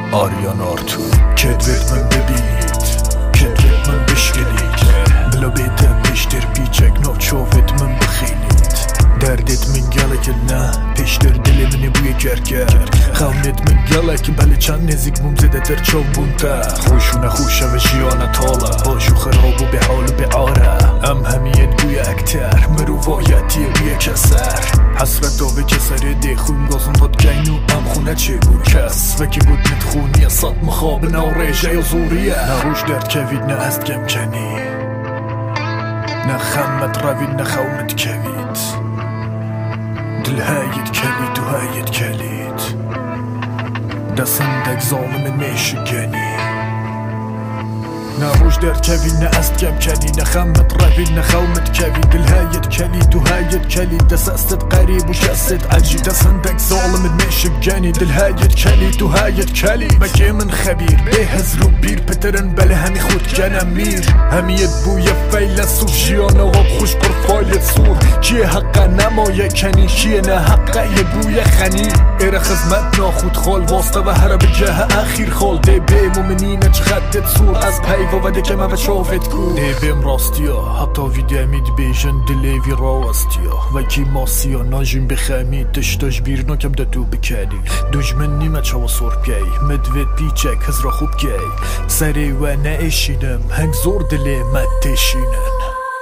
آریان آرتو کدوت من ببینید کدوت من بشکنید بلا بیت پیشتر پیچک ناچوت من بخینید دردت من گلک نه پیشتر دل منی بوی کرد خونت من گلک بله چند نزیک ممزده در چاو بونتا خوشونه خوشه و جیانه تاله باشو خراب و به حال و به آره ام همیت بوی اکتر مروایتی بوی کسر حسرت و کسر دی خون گازم داد گینو ام خونه چه بود کس وکی بود متخونی صد مخاب ناریجه یا زوریه نروش درد کوید نه است گم کنی نه خمت روید نه خومت کوید دل هاید کلید و هاید کلید دستندک ظالم میشگنی نه روش در کوید نه است کم کنی نه خمت روید نه خومت کوید دل هاید کلید و هاید کلید دست استت قریب و شست عجیب دستندک ظالم میشگنی دل هاید کلید و هاید کلید مگه من خبیر به هزرو بیر پترن بله همی خود کنم میر همیت بوی فیلسوف جیان آقا خوش پرفایت سور کیه حقا نمایه کنی کیه نه حقا یه بوی خنی ایره خزمت ناخود خال واسطه و هر بجه اخیر خال ده به مومنین چخدت سور از پیوا و دکه ما شافت کو ده بیم راستیا حتی ویده امید بیشن دلیوی راستیا و کی ماسیا ناجیم بخمی تشتاش بیر نکم ده تو بکنی دجمن نیمه چاو سور پی مدوید پیچک هزرا خوب کی سری و نشینم هنگ زور دلی متشینن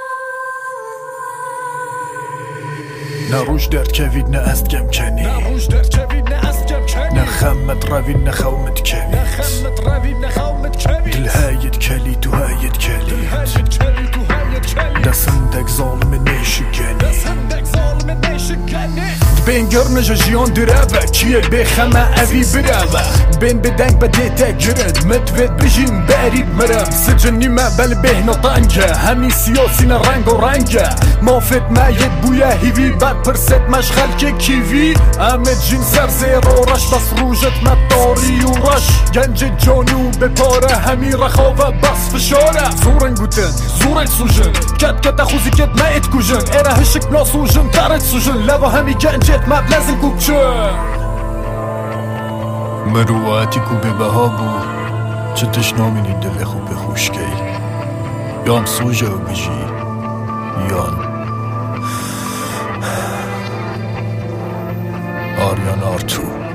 نه روش درد کوید نه است گم کنی نه خمت روید نه خومت کوید دل هاید کلید و هاید کلید دستندک ظالم نیشگنی بین گرنج جیان دروه کیه بخمه اوی بروه بین بدنگ بدیته گرد مدوید بجین برید مرم سجن نیمه بل بهنا طنجه همی سیاسی رنگ و رنگه مافت ماید بویا هیوی بد پرست مشغل که کیوی امد جین سر زیر و رش بس روژت مداری و رش گنج جانو به پاره همی رخوه بس فشاره زورن گوتن زورک سوژن کت خوزی کت مایت کوژن ایره هشک بلا سوژن ترک سوژن لوا همی گنجت مبلزن کوبچن مروعاتی کو به بها بو چه تشنامینی دل خوب خوشکی یام سوژه و بجی یان آریان آرتو